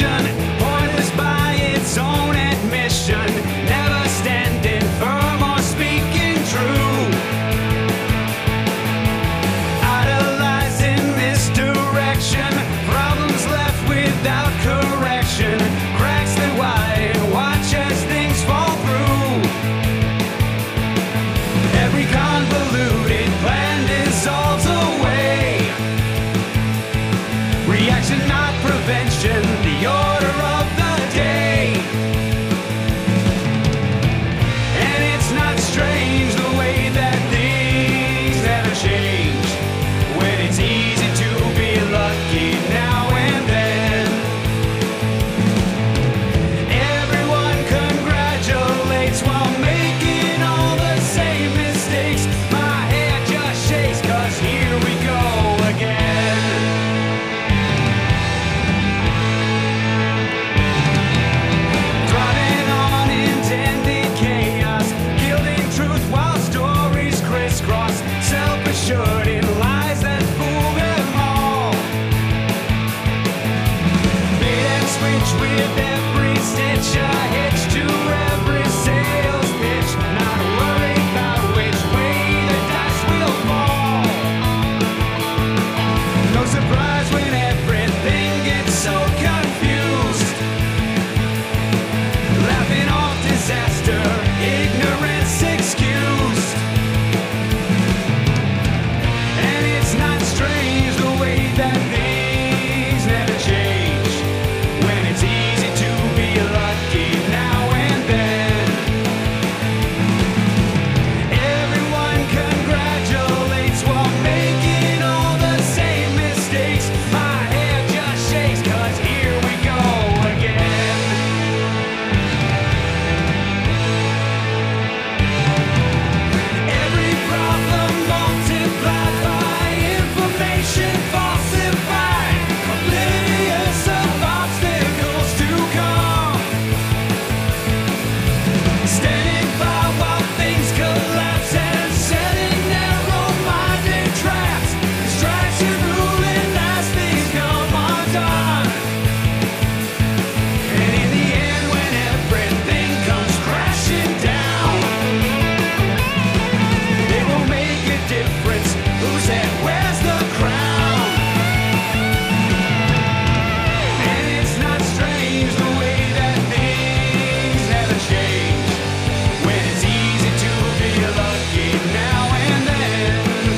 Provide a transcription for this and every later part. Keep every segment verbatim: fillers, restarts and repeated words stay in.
vision, pointless by its own admission, never standing firm or speaking true. Idolizing misdirection, problems left without correction, cracks that widen, watch as things fall through. Every convoluted plan dissolves away. Reaction, not prevention, the order of the day. And it's not strange the way that things never change, when it's easy to be lucky now and then. Everyone congratulates while making all the same mistakes. My head just shakes, 'cause here we go again. Thriving on intended chaos, gilding truth while stories crisscross, self-assured in lies that fool them all. Bait and switch with every stitch, a hitch to every sales pitch, not worried about which way the dice will fall. No surprise when everything gets so confused, laughing off disaster, ignorance excused. And it's not strange the way that things never change, when it's easy to be lucky now and then. Everyone congratulates while making all the same mistakes. My head just shakes, 'cause here we go again. Every problem multiplied by information falsified, oblivious of obstacles to come. Standing by while things collapse and setting narrow-minded traps, distraction ruling as things come undone. And in the end, when everything comes crashing down, it won't make a difference whose head wears the crown. And it's not strange the way that things never change, when it's easy to be lucky now and then.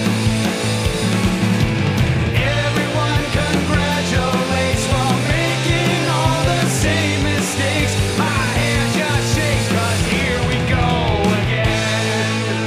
Everyone congratulates while making all the same mistakes. My head just shakes, 'cause here we go again.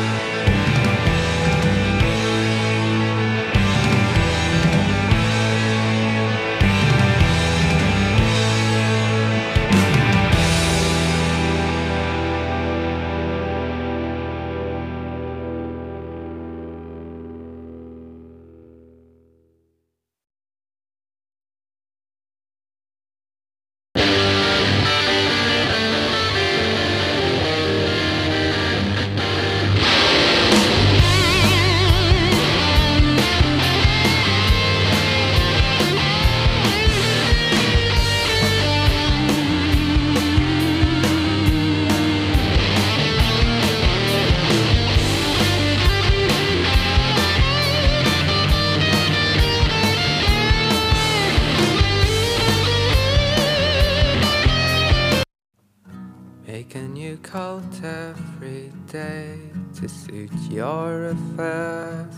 Make a new cult every day to suit your affairs.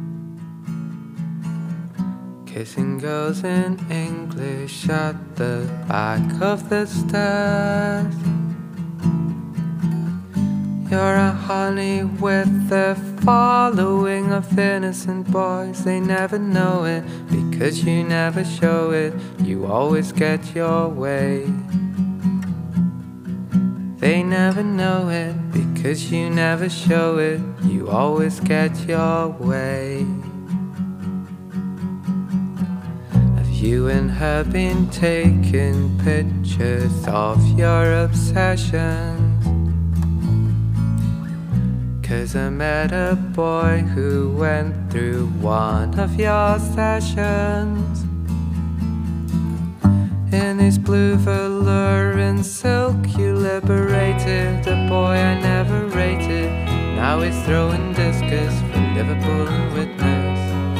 Kissing girls in English at the back of the stairs. You're a honey with a following of innocent boys. They never know it because you never show it. You always get your way. They never know it because you never show it. You always get your way. Have you and her been taking pictures of your obsessions? 'Cause I met a boy who went through one of your sessions. In his blue velour and silk, you liberated a boy I never rated. Now he's throwing discus for Liverpool and witness.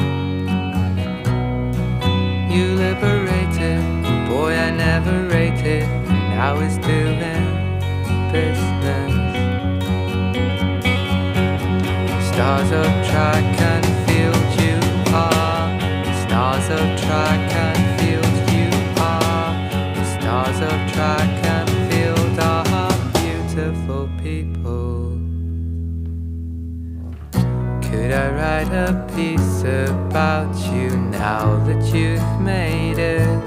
You liberated a boy I never rated. Now he's doing business. Stars of track and field you are. Stars of track and field you are. The stars of track and field are beautiful people. Could I write a piece about you now that you've made it?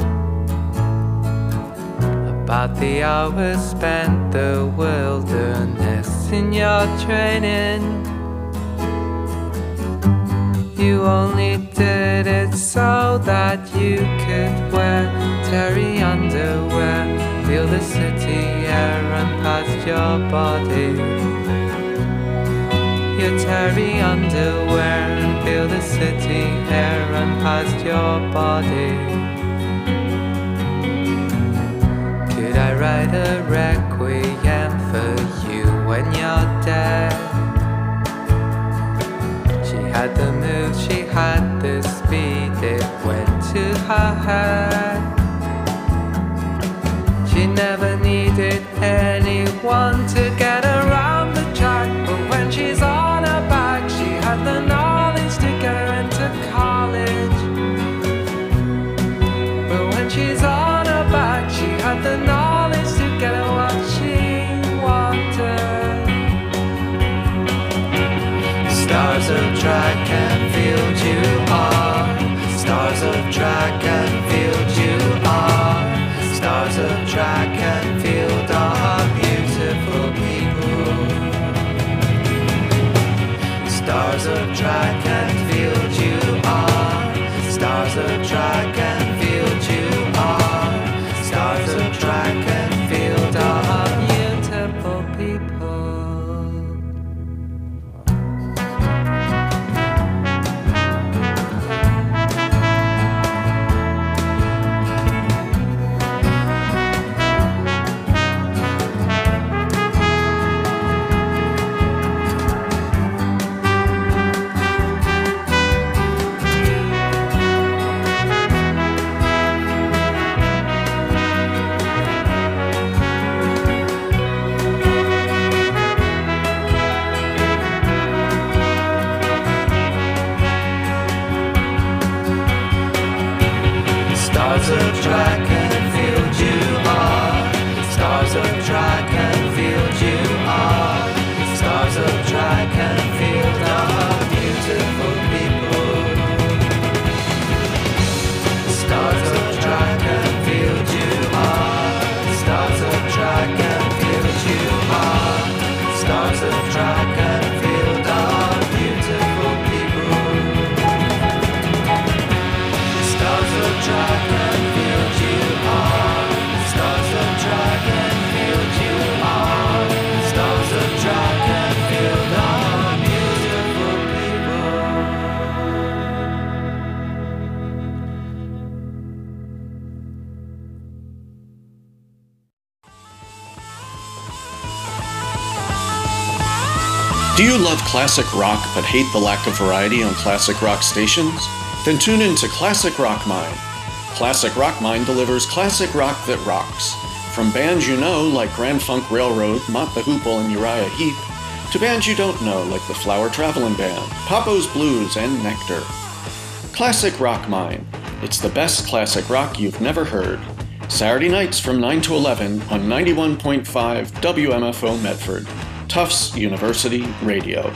About the hours spent the wilderness in your training. You only did it so that you could wear terry underwear, feel the city air run past your body. Your terry underwear and feel the city air run past your body. Could I write a requiem for you when you're dead? She had the move, she had the speed, it went to her head. She never needed anyone to get around the track, but when she's on her back, she had the knowledge to get her into college. But when she's on her back, she had the knowledge to get her what she wanted. Stars of track and field you are. Stars of track and field you are. Stars of track and field are beautiful people. Stars of track and field you are. Stars of track and field you are. Stars of track and field are beautiful people. Stars of track and field you are. Stars of track and field you are. Stars of track and field are beautiful people. Stars of track and field you are. Stars of track and field you are. Stars of track and field are beautiful people. Stars of track and field you are. Stars of track and field you are. Stars of track and field are beautiful people. Do you love classic rock but hate the lack of variety on classic rock stations? Then tune in to Classic Rock Mine. Classic Rock Mine delivers classic rock that rocks. From bands you know like Grand Funk Railroad, Mott the Hoople, and Uriah Heep, to bands you don't know like the Flower Traveling Band, Papo's Blues, and Nectar. Classic Rock Mine. It's the best classic rock you've never heard. Saturday nights from nine to eleven on ninety-one point five W M F O Medford, Tufts University Radio.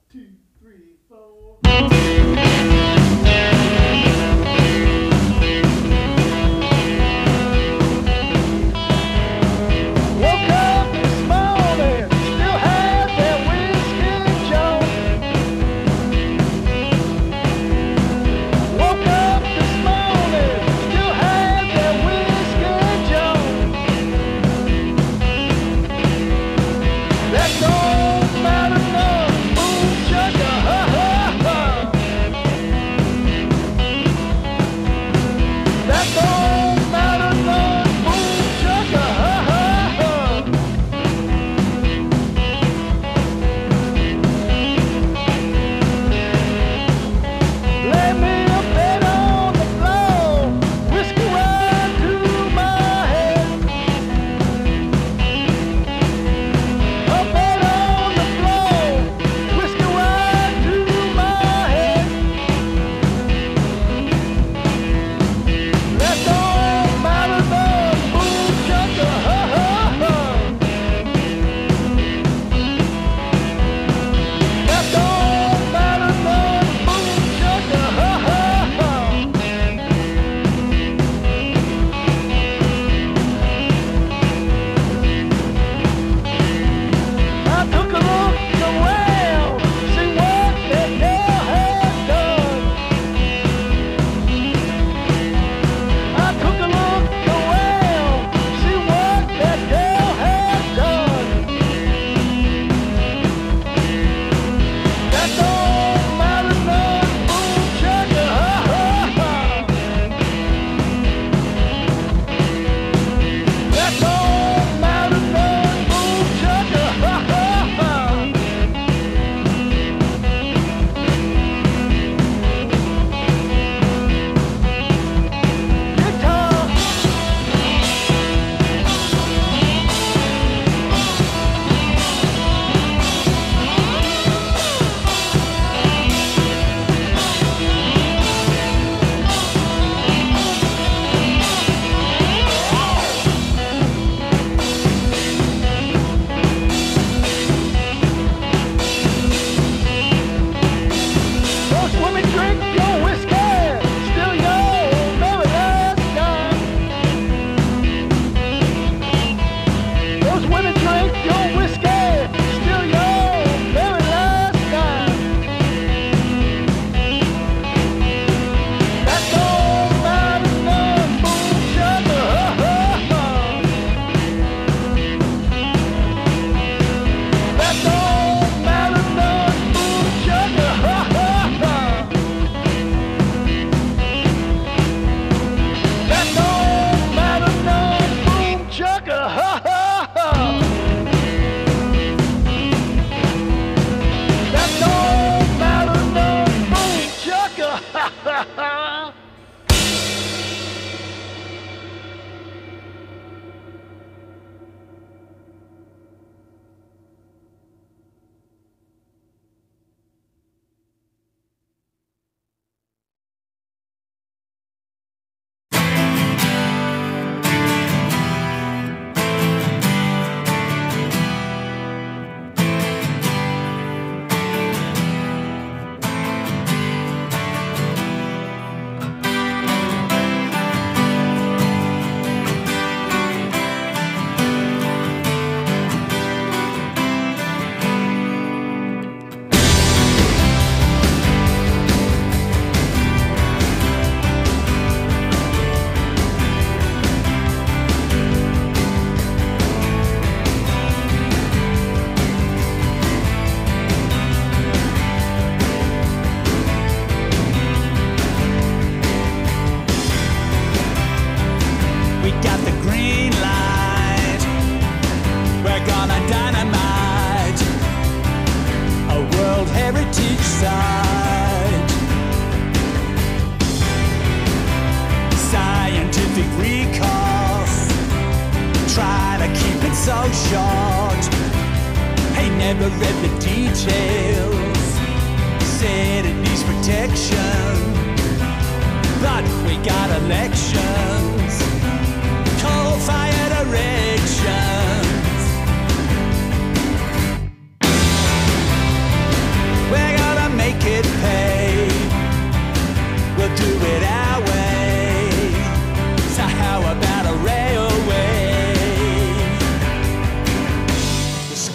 Well,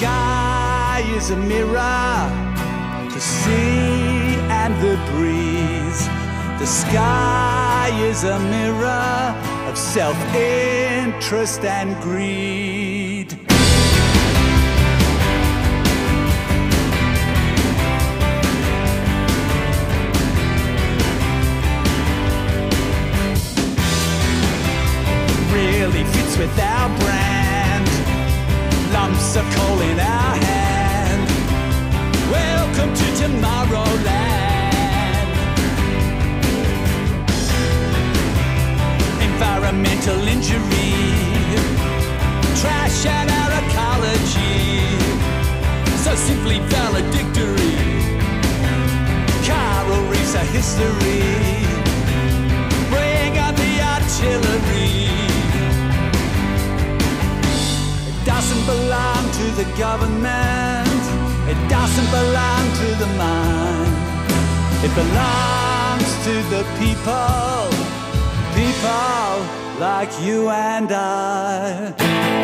sky is a mirror, the sea and the breeze. The sky is a mirror of self-interest and greed. Really fits with our brand, lumps of coal in our hand. Welcome to Tomorrowland. Environmental injury, trash and our ecology, so simply valedictory. Coral reefs are history, bring on the artillery. Doesn't belong to the government, it doesn't belong to the mind. It belongs to the people, people like you and I.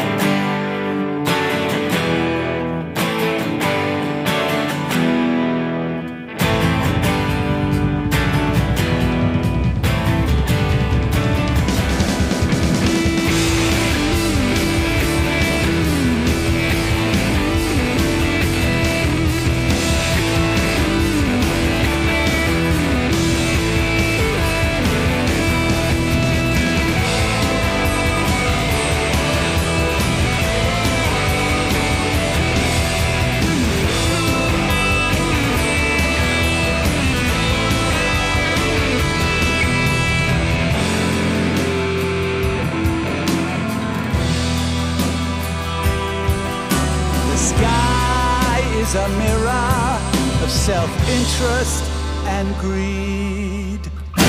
A mirror of self-interest and greed.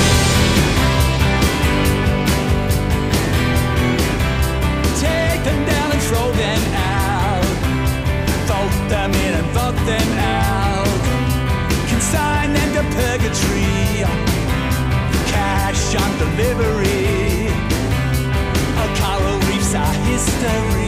Take them down and throw them out, vote them in and vote them out, consign them to purgatory, cash on delivery. Our coral reefs are history.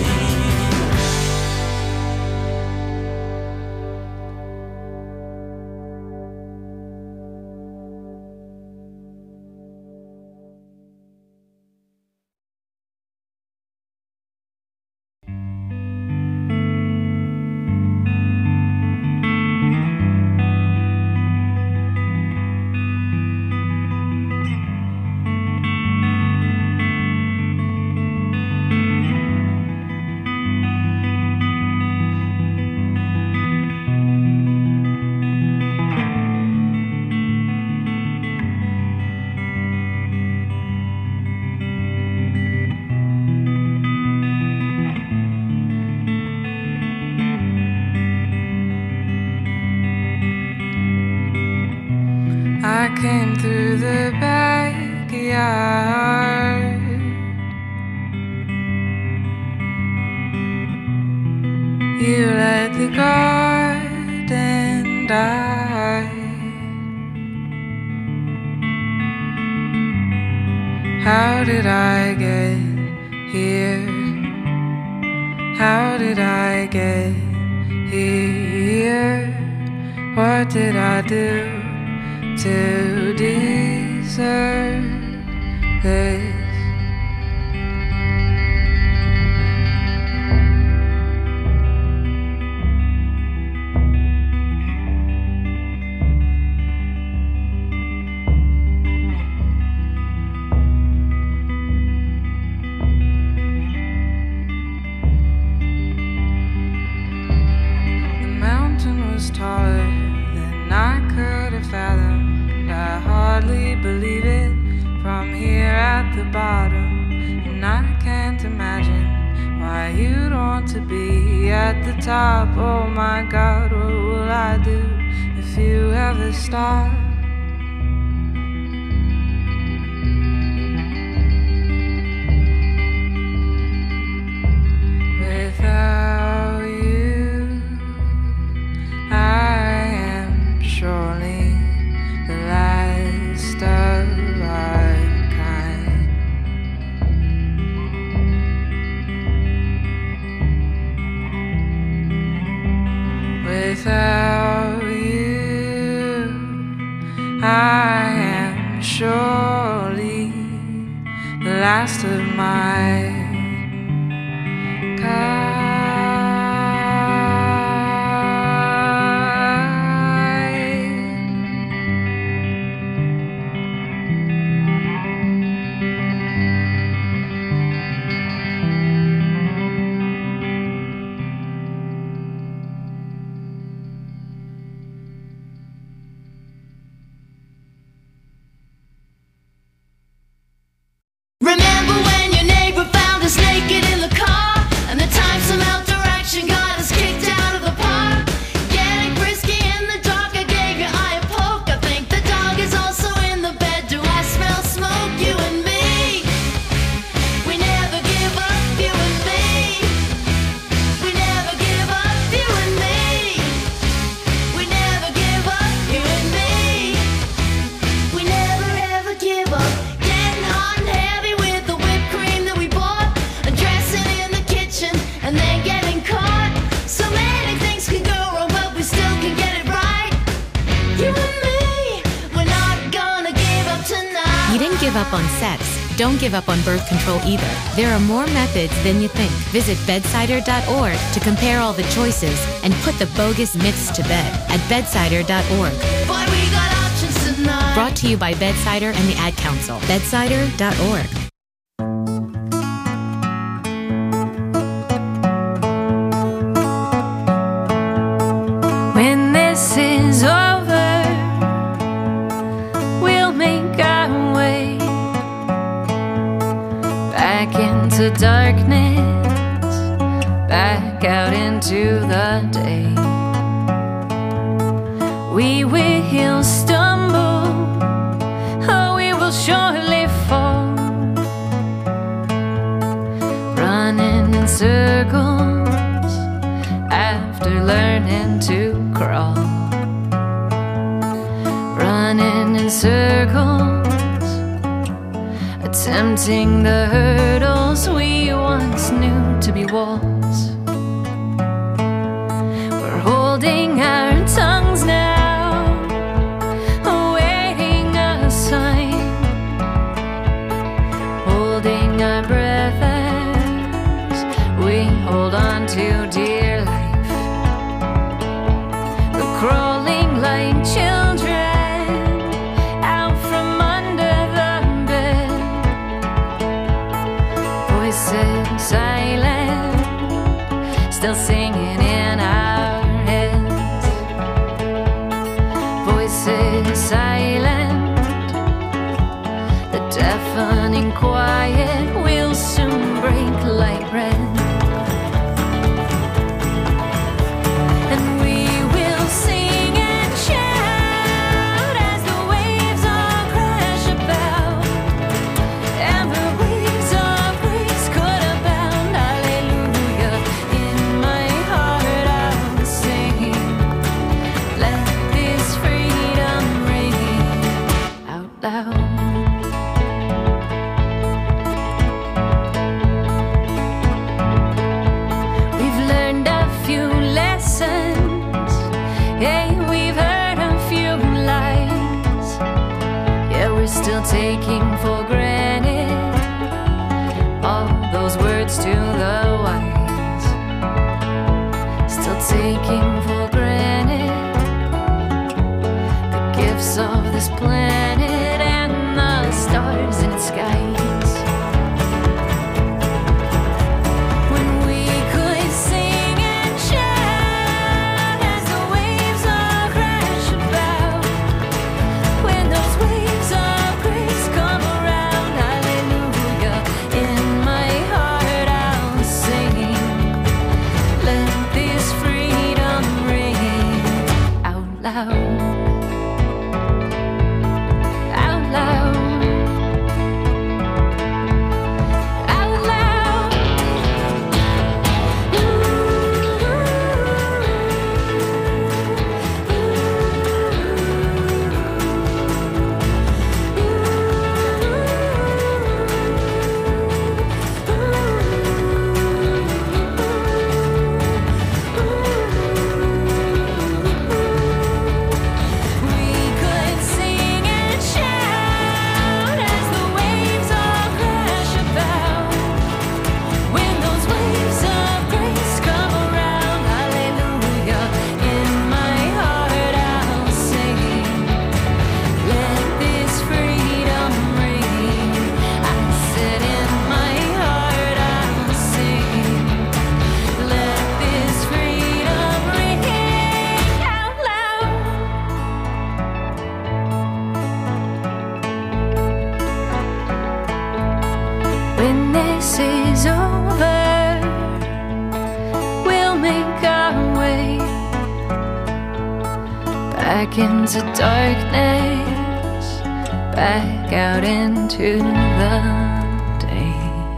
I came through the backyard. You let the garden die. How did I get here? How did I get here? What did I do to deserve this? The mountain was taller than I could have fathomed. I hardly believe it from here at the bottom, and I can't imagine why you'd want to be at the top. Oh my God, what will I do if you ever stop? Without you, I am surely the last of our kind. without you, I am surely the last of my kind. Remember when your neighbor found us naked in the car, and the time some outeraction got us kicked out of the park? Getting frisky in the dark, I gave your eye a poke. I think the dog is also in the bed. Do I smell smoke? You and me, we never give up. You and me, we never give up. You and me, we never give up. You and me, we never ever give up. Getting hot and heavy with the whipped cream that we bought, and dressing in the kitchen and then getting caught. So many things can go wrong, but we still can get it right. You and me, we're not gonna give up tonight. You didn't give up on sex. Don't give up on birth control either. There are more methods than you think. Visit bedsider dot org to compare all the choices and put the bogus myths to bed at bedsider dot org. Boy, we got options tonight. Brought to you by Bedsider and the Ad Council. bedsider dot org. When this is over, we'll make our way back into darkness, back out into the day. We will stumble, oh, we will surely fall, running in circles after learning to crawl, running in circles, attempting the hurdles we once knew to be walls. We're holding our tongues now, awaiting a sign, holding our breath as we hold on to dear life. We're crawling like children out from under the bed, voices silent, still singing in our heads. Voices silent, the deafening quiet will soon break like bread. And we will sing and shout as the waves all crash about, and the waves of grace could abound. Hallelujah, in my heart I'll sing. Let this freedom ring out loud. We've learned a few lessons, yeah, we've heard a few lies. Yeah, we're still taking for granted all those words to the wise. Still taking for granted the gifts of this planet and the stars in its skies. When we could sing and shout as the waves all crash about, when those waves of grace come around. Hallelujah, in my heart I'll sing. Let this freedom ring out loud, out loud, out loud. Ooh. back into darkness, back out into the day.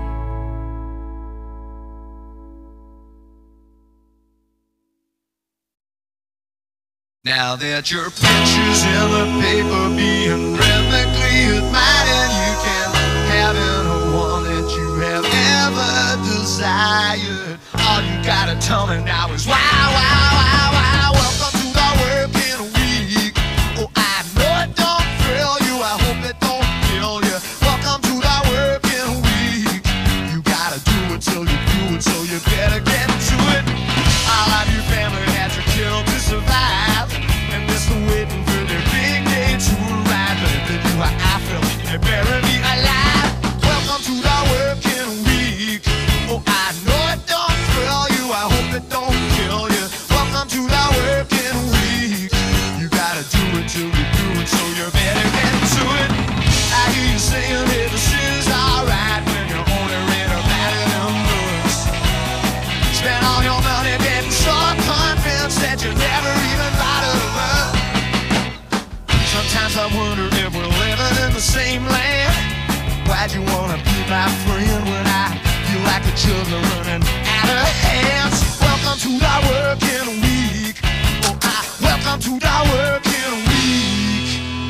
Now that your picture's in the paper being rhythmically admired, you can have any one that you have ever desired. All you gotta tell me now is wow, wow, wow, wow. Welcome to the working week. Oh, I know it don't thrill you, I hope it don't kill you. Welcome to the working week. You gotta do it till you do it, so you better get to it. All of your family had to kill to survive, and they're still waiting for their big day to arrive. But if they do how I feel, they bury me alive. Welcome to the working week. Oh, I know it don't thrill you, I hope it don't kill you. Welcome to the working week. You gotta do it till you do it, so you better get to it. I hear you saying hey, this is alright when you're only read about it in books. Spend all your money getting so convinced that you never even bothered to learn. Sometimes I wonder if we're living in the same land. Why'd you wanna be my friend when I feel like the children running out of hands? Welcome to the working week. Oh, I welcome to the working week.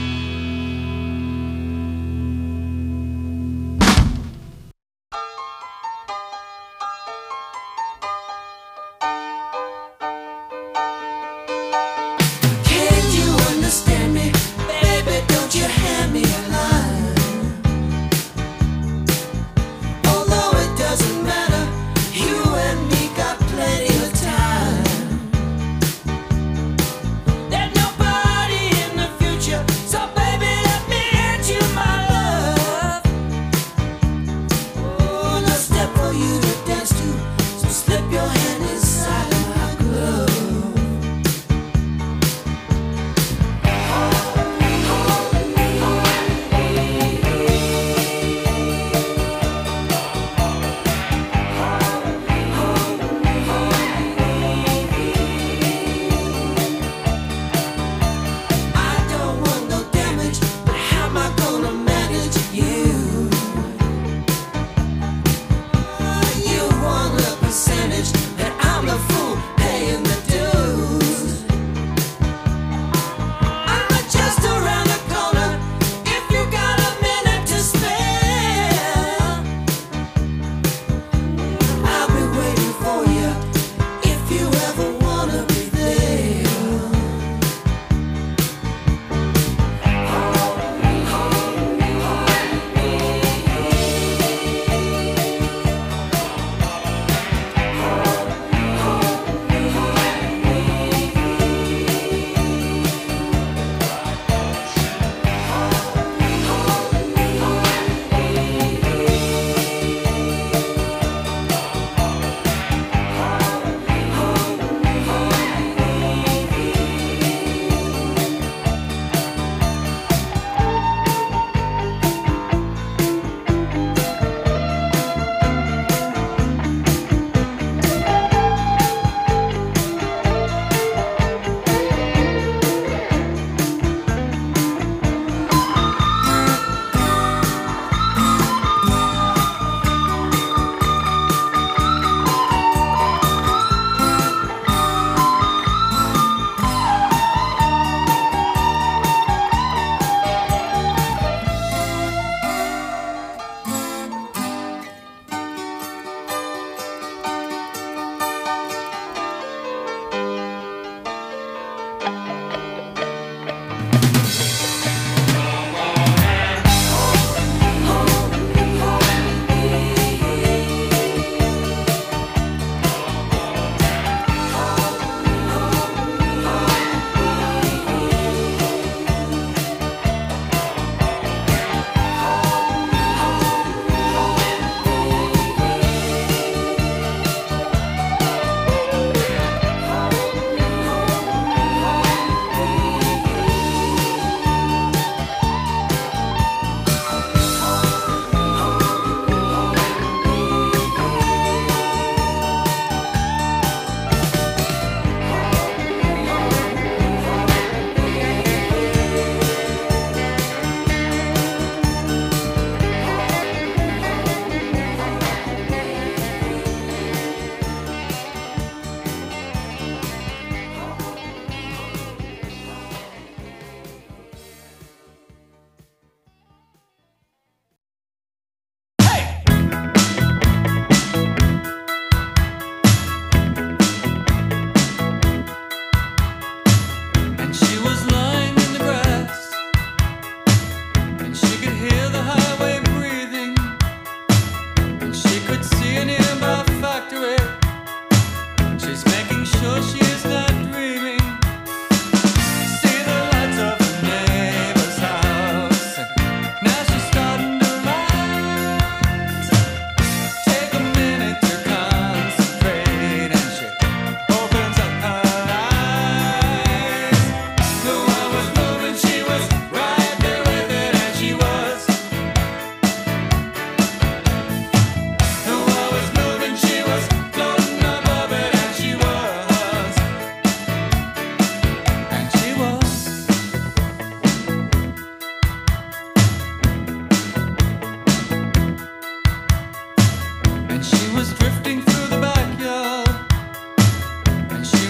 Can't you understand me? Baby, don't you hand me a line. Although it doesn't matter,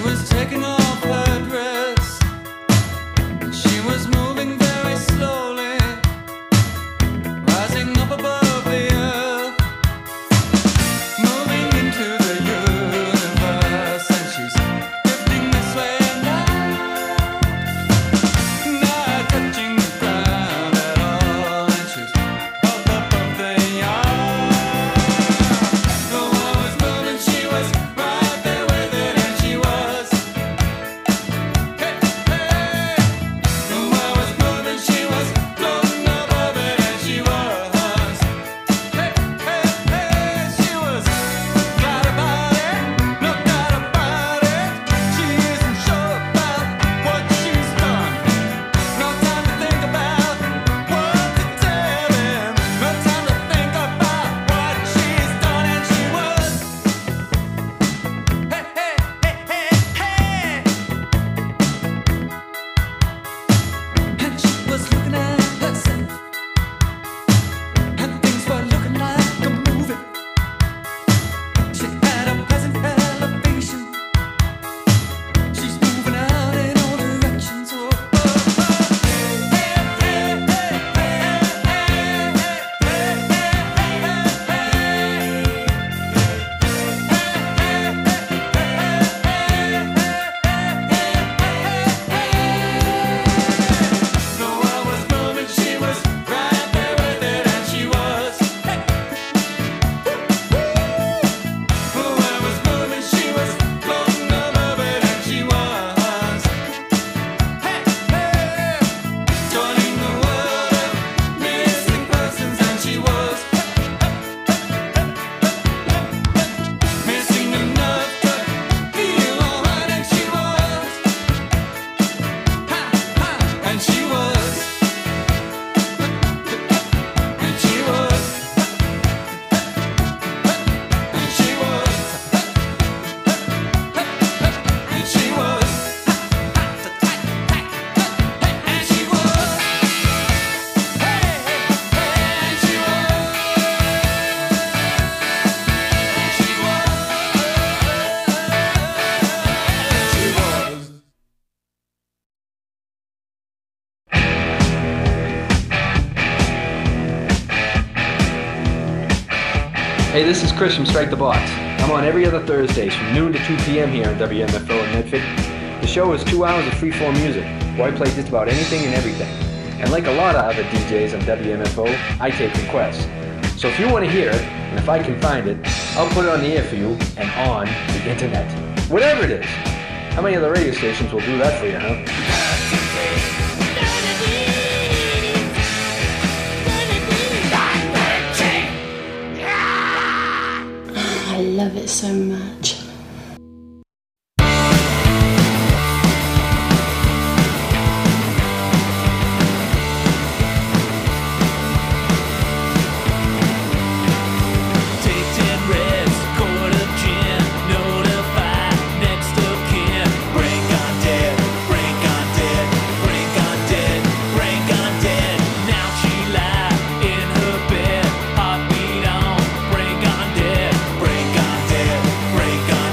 was taking off her dress. She was moving very slowly, rising up above the earth, moving into the universe, and she's drifting this way and out, not touching the ground at all, and she's up above the yard. The world was moving, she was right there with it, and she was. Hey, hey. The world was moving, she was floating above it, and she was. Hey, hey, hey. She was got about it, no doubt about it. She isn't sure about what she's done. No time to think about what to tell him. No time to think about what she's done, and she was. Hey, hey, hey, hey, hey. And she was looking at herself, and things were looking like a movie. She had a pleasant elevation. She's moving out in all directions. Oh, oh, oh. Hey, hey, hey, hey, hey, hey, The world was moving, she was right there with it, and she was. The world was moving, she was floating above it, and she was. Joining the world of missing persons, and she was. Missing enough to feel alright, and she was. And she was. And she was. And she was. And she was. And she was. Hey, hey, and she was. And she was. And she was. Hey, this is Chris from Strike the Box. I'm on every other Thursdays from noon to two p.m. here on W M F O in Medford. The show is two hours of free-form music, where I play just about anything and everything. And like a lot of other D Js on W M F O, I take requests. So if you want to hear it, and if I can find it, I'll put it on the air for you and on the internet. Whatever it is. How many other radio stations will do that for you, huh? I love it so much. Take ten reds, quart of gin, notify next of kin. Break on dead, break on dead, break on dead, break on dead. Now she lie in her bed, heartbeat on. Break on dead, break on dead, break on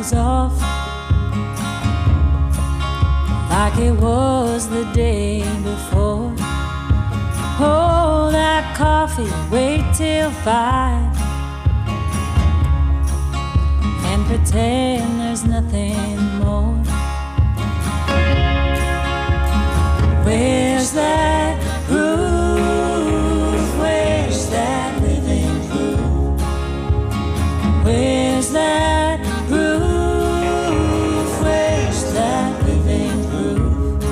lights off, like it was the day before. Pour that coffee, wait till five, and pretend there's nothing more. Where's that groove? Where's that living groove? Where's that groove? Where's that living groove?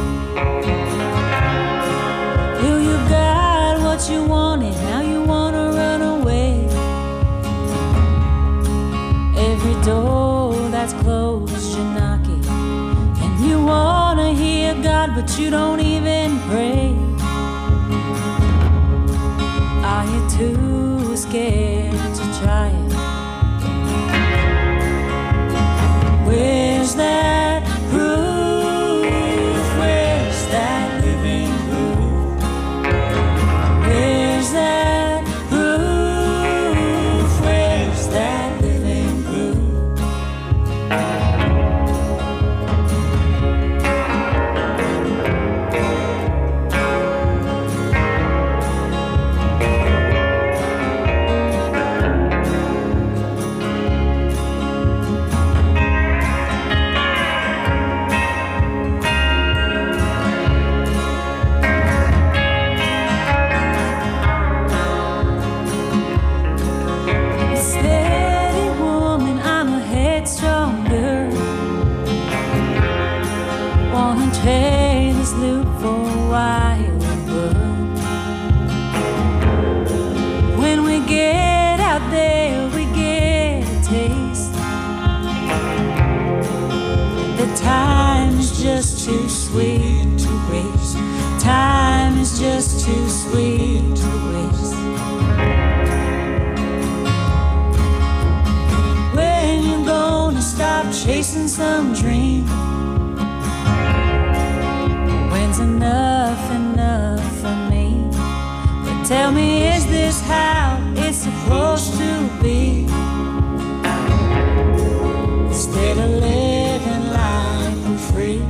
You, you got what you wanted, now you wanna run away. Every door that's closed you're knocking, and you wanna hear God, but you don't even pray. Are you too scared to try it? Where's that groove? Where's that living groove? Where's that groove? Where's that living groove? Steady woman, I'm a headstrong girl. Wanna trade this loop for a wild world. When we get out there, we get a taste. The time is just too sweet to waste. Time is just too sweet to waste. When you gonna stop chasing some dream? When's enough enough for me? But tell me, is this how it's supposed to be? Instead of living life for free.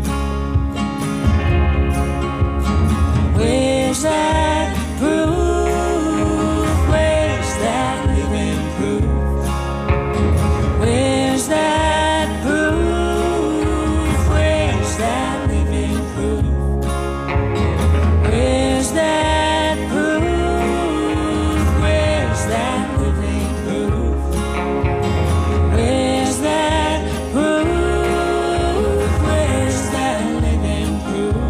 Where's that groove? Where's that living groove? Where's that groove? Where's that living groove? Where's that groove? Where's that living groove? Where's that groove? Where's that living groove?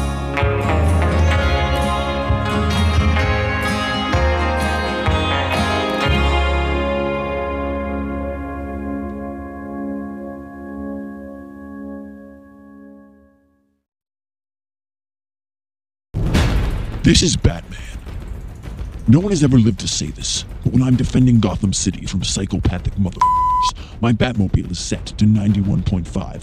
This is Batman. No one has ever lived to say this, but when I'm defending Gotham City from psychopathic motherfuckers, my Batmobile is set to ninety-one point five